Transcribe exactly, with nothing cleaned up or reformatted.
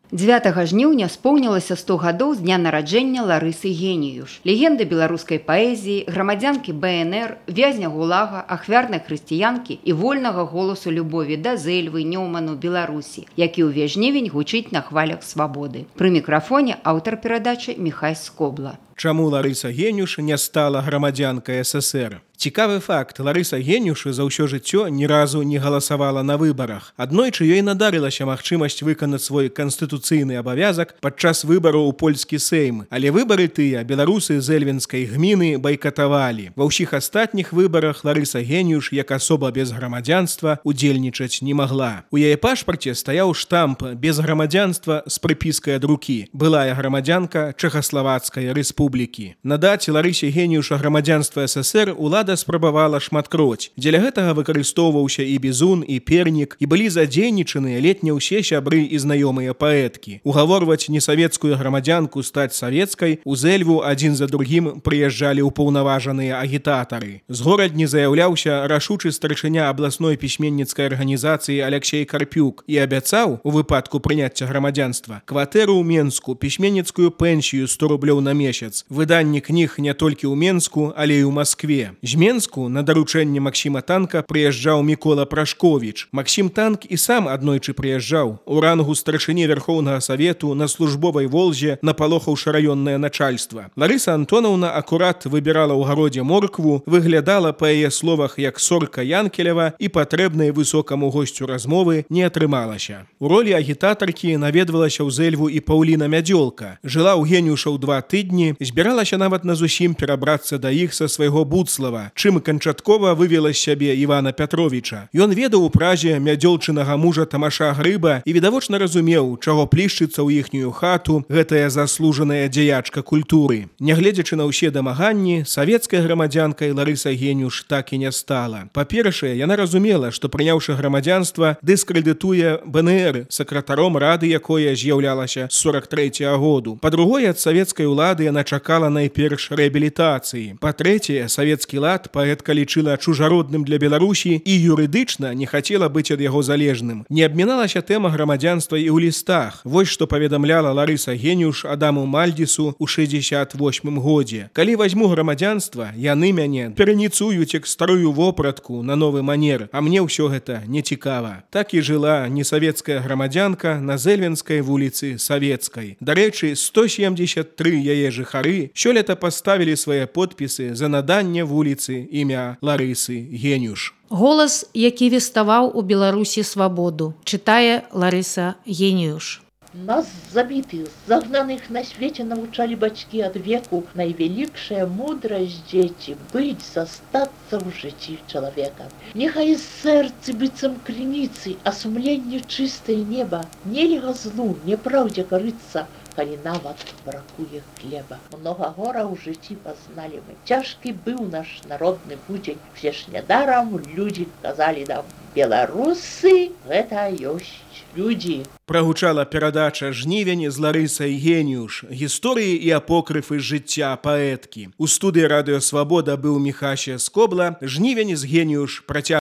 дзевятага жніўня споўнілася сто гадоў з дня нараджэння Ларысы Геніюш, легенды беларускай паэзіі, грамадзянкі бэ эн эр, вязня гулага, ахвярнай хрысціянкі і вольнага голасу любові да Зэльвы, Нёману, Беларусі, які ўвесь жнівень гучыць на хвалях свабоды. Пры мікрафоне аўтар перадачы Міхай Скобла. Чаму Ларыса Геніюш не стала грамадзянкай эс эсэр? Цікавы факт, Ларыса Геніюш за ўсё жыццё ні разу не галасавала на выбарах. Аднойчы ёй надарылася магчымасць выканаць свой канстытуцыйны абавязак падчас выбараў у польскі сейм, але выбары тыя беларусы з эльвінскай гміны байкатавалі. Ва ўсіх астатніх выбарах Ларыса Геніюш, як асоба без грамадзянства, удзельнічаць не магла. У яе пашпарце стаяў штамп без грамадзянства з прыпіскай ад рукі. Былая грамадзянка Чэхаславацкай рэспублікі. Надаць Ларысе Геніюш грамадзянства эс эс эр улада спрабавала шматкроць. Дзеля гэтага выкарыстоўваўся і бізун, і пернік, і былі задзейнічаны ледь не ўсе сябры і знаёмыя паэткі. Угаворваць несавецкую грамадзянку стаць савецкай у Зэльву адзін за другім прыязджалі ўпаўнаважаныя агітатары. З горадні заяўляўся рашучы старшыня абласной пісьменніцкай арганізацыі Аляксей Карпюк і абяцаў, у выпадку прыняцця грамадзянства, кватэру ў Менску, пісьменніцкую пенсію сто рублёў на месяц, выданне кніг не толькі ў Менску, але і ў Маскве. З Менску на даручэнне Максіма Танка прыязджаў Мікола Прашковіч. Максім Танк і сам аднойчы прыязджаў у рангу старшыні Верхоўнага Савету на службовай Волзе напалохаўшы раённае начальства. Ларыса Антонаўна акурат выбірала ў гародзе моркву, выглядала па яе словах як сорка Янкелева і патрэбнай высокаму госцю размовы не атрымалася. У ролі агітатаркі наведвалася ў Зэльву і Паўліна Мядзёлка. Жыла ў Геніюшаў два тыдні, збіралася нават на зусім перабрацца да іх са свайго Буцлава, чым канчаткова вывела з сябе Івана Пятровіча. Ён ведаў у Празі мядзёлчынага мужа Тамаша Грыба і відавочна разумеў, чаго плішчыцца ў іхнюю хату гэтая заслужаная дзеячка культуры. Нягледзячы на ўсе дамаганні, савецкай грамадзянкай Ларыса Геніюш так і не стала. Па-першае, яна разумела, што прыняўшы грамадзянства, дыскрэдытуе бэ эн эр, сакратаром рады якое з'яўлялася з сорак трэцяга году. Па-другое, ад савецкай улады яна чакала найперш рэабілітацыі. Па-трэцяе, савецкі лад паэтка лічыла чужародным для Беларусі і юрыдычна не хацела быць ад яго залежным. Не абміналася тэма грамадзянства і ў лістах. Вось што паведамляла Ларыса Геніюш Адаму Мальдзісу ў шэсцьдзесят восьмым годзе. Калі вазьму грамадзянства, яны мяне пераніцуюць як старую вопратку на новы манер, а мне ўсё гэта не цікава. Так і жыла несавецкая грамадзянка на Зэльвінскай вуліцы Савецкай. Дарэчы, сто семдзесят тры яе жыхары сёлета паставілі свае подпісы за наданне вуліцы імя Ларысы Геніюш. Голас, які веставаў у Беларусі свабоду, чытае Ларыса Геніюш. Нас, забитых, загнаных на свете, научали бацькі ад веку. Найвелікшая мудрость, дзеці, быць, застацца ў жыцці чалавека. Нехай сэрцы быццам крыніцы, а сумленне чыстае неба. Нельга злу, няпраўдзе карыцца, калі нават бракуе хлеба. Многа гора ў жыцці пазналі мы. Цяжкі быў наш народны будзень. Все ж нядарам людзі казалі нам: беларусы — гэта ёсць людзі. Прагучала перадача «Жнівень» з Ларысай Геніюш. Гісторыі і апокрыфы жыцця паэткі. У студыі радыё «Свабода» быў Міхася Скобла. «Жнівень» з Геніюш працягваецца.